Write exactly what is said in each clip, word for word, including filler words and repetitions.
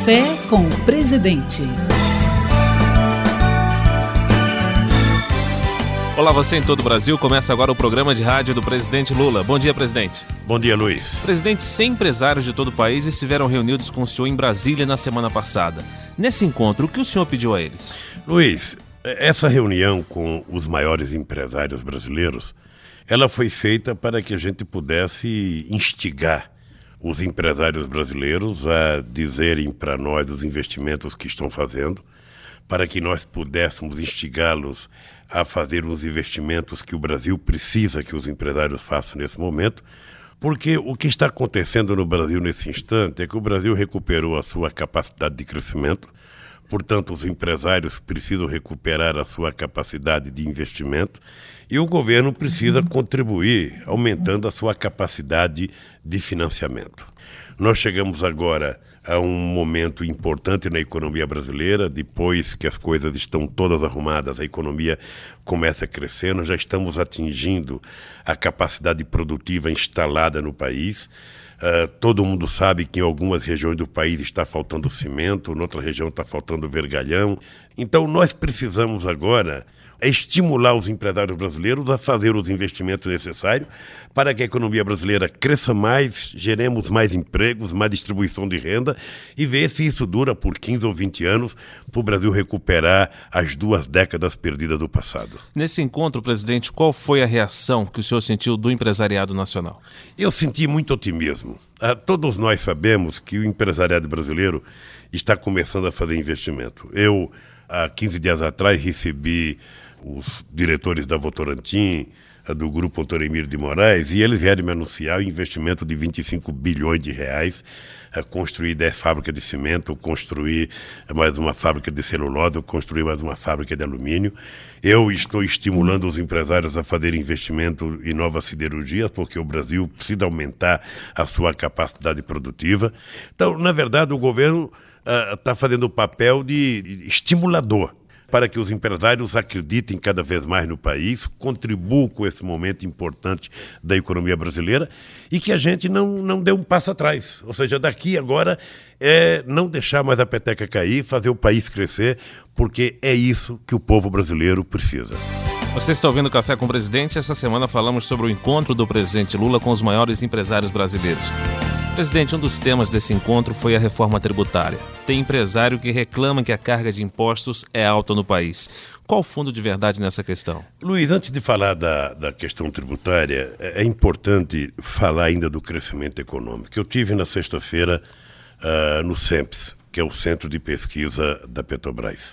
Café com o Presidente. Olá, você em todo o Brasil. Começa agora o programa de rádio do presidente Lula. Bom dia, presidente. Bom dia, Luiz. Presidente, cem empresários de todo o país estiveram reunidos com o senhor em Brasília na semana passada. Nesse encontro, o que o senhor pediu a eles? Luiz, essa reunião com os maiores empresários brasileiros, ela foi feita para que a gente pudesse instigar os empresários brasileiros a dizerem para nós os investimentos que estão fazendo, para que nós pudéssemos instigá-los a fazer os investimentos que o Brasil precisa que os empresários façam nesse momento, porque o que está acontecendo no Brasil nesse instante é que o Brasil recuperou a sua capacidade de crescimento, portanto os empresários precisam recuperar a sua capacidade de investimento e o governo precisa contribuir aumentando a sua capacidade de financiamento. Nós chegamos agora a um momento importante na economia brasileira, depois que as coisas estão todas arrumadas, a economia começa a crescer, nós já estamos atingindo a capacidade produtiva instalada no país. Uh, todo mundo sabe que em algumas regiões do país está faltando cimento, em outra região está faltando vergalhão. Então nós precisamos agora estimular os empresários brasileiros a fazer os investimentos necessários para que a economia brasileira cresça mais, geremos mais empregos, mais distribuição de renda e ver se isso dura por quinze ou vinte anos para o Brasil recuperar as duas décadas perdidas do passado. Nesse encontro, presidente, qual foi a reação que o senhor sentiu do empresariado nacional? Eu senti muito otimismo. Ah, todos nós sabemos que o empresariado brasileiro está começando a fazer investimento. Eu, há quinze dias atrás, recebi os diretores da Votorantim, do Grupo Antônio Emílio de Moraes, e eles vieram me anunciar o investimento de vinte e cinco bilhões de reais, a construir dez fábricas de cimento, construir mais uma fábrica de celulose, construir mais uma fábrica de alumínio. Eu estou estimulando os empresários a fazerem investimento em novas siderurgias, porque o Brasil precisa aumentar a sua capacidade produtiva. Então, na verdade, o governo está uh, fazendo o papel de, de estimulador, para que os empresários acreditem cada vez mais no país, contribuam com esse momento importante da economia brasileira e que a gente não, não dê um passo atrás. Ou seja, daqui agora é não deixar mais a peteca cair, fazer o país crescer, porque é isso que o povo brasileiro precisa. Você está ouvindo Café com o Presidente. Essa semana falamos sobre o encontro do presidente Lula com os maiores empresários brasileiros. Presidente, um dos temas desse encontro foi a reforma tributária. Tem empresário que reclama que a carga de impostos é alta no país. Qual o fundo de verdade nessa questão? Luiz, antes de falar da, da questão tributária, é, é importante falar ainda do crescimento econômico. Eu tive na sexta-feira uh, no CEMPES, que é o Centro de Pesquisa da Petrobras.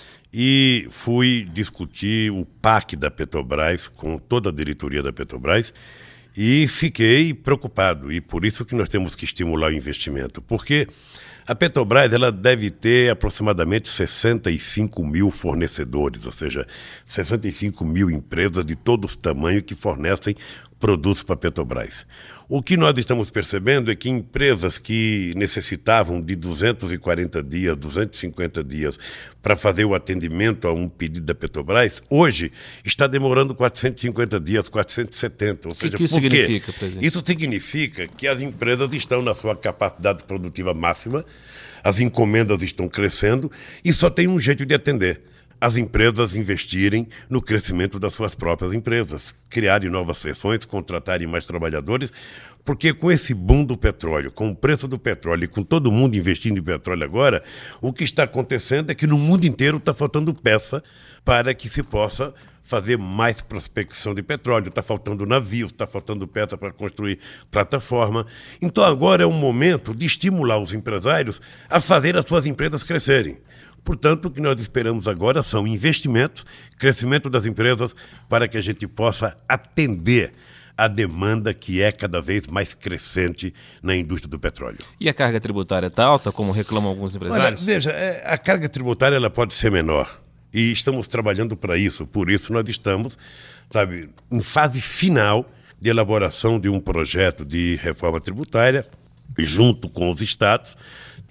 E fui discutir o P A C da Petrobras com toda a diretoria da Petrobras e fiquei preocupado. E por isso que nós temos que estimular o investimento. Porque a Petrobras ela deve ter aproximadamente sessenta e cinco mil fornecedores, ou seja, sessenta e cinco mil empresas de todos os tamanhos que fornecem produtos para a Petrobras. O que nós estamos percebendo é que empresas que necessitavam de duzentos e quarenta dias, duzentos e cinquenta dias para fazer o atendimento a um pedido da Petrobras, hoje está demorando quatrocentos e cinquenta dias, quatrocentos e setenta. Ou o seja, que isso por quê? significa, presidente? Isso significa que as empresas estão na sua capacidade produtiva máxima, as encomendas estão crescendo e só tem um jeito de atender: as empresas investirem no crescimento das suas próprias empresas, criarem novas seções, contratarem mais trabalhadores, porque com esse boom do petróleo, com o preço do petróleo e com todo mundo investindo em petróleo agora, o que está acontecendo é que no mundo inteiro está faltando peça para que se possa fazer mais prospecção de petróleo. Está faltando navios, está faltando peça para construir plataforma. Então agora é um momento de estimular os empresários a fazer as suas empresas crescerem. Portanto, o que nós esperamos agora são investimentos, crescimento das empresas, para que a gente possa atender a demanda que é cada vez mais crescente na indústria do petróleo. E a carga tributária está alta, como reclamam alguns empresários? Olha, veja, a carga tributária ela pode ser menor e estamos trabalhando para isso. Por isso nós estamos, sabe, em fase final de elaboração de um projeto de reforma tributária junto com os estados.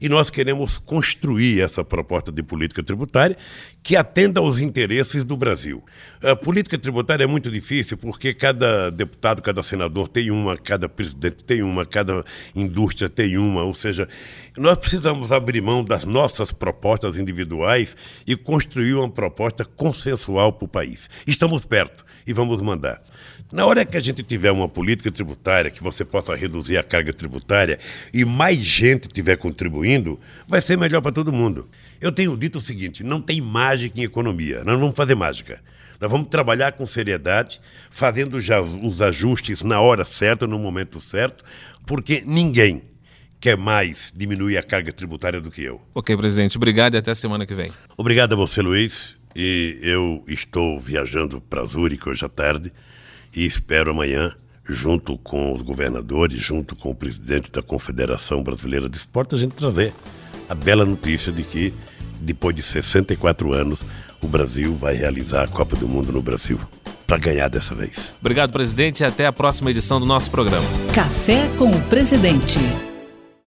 e nós queremos construir essa proposta de política tributária que atenda aos interesses do Brasil. A política tributária é muito difícil porque cada deputado, cada senador tem uma, cada presidente tem uma, cada indústria tem uma, ou seja, nós precisamos abrir mão das nossas propostas individuais e construir uma proposta consensual para o país. Estamos perto e vamos mandar. Na hora que a gente tiver uma política tributária, que você possa reduzir a carga tributária e mais gente estiver contribuindo, vai ser melhor para todo mundo. Eu tenho dito o seguinte, não tem mágica em economia, nós não vamos fazer mágica. Nós vamos trabalhar com seriedade, fazendo já os ajustes na hora certa, no momento certo, porque ninguém quer mais diminuir a carga tributária do que eu. Ok, presidente, obrigado e até a semana que vem. Obrigado a você, Luiz, e eu estou viajando para Zurique hoje à tarde, e espero amanhã, junto com os governadores, junto com o presidente da Confederação Brasileira de Esporte, a gente trazer a bela notícia de que, depois de sessenta e quatro anos, o Brasil vai realizar a Copa do Mundo no Brasil, para ganhar dessa vez. Obrigado, presidente, e até a próxima edição do nosso programa. Café com o Presidente.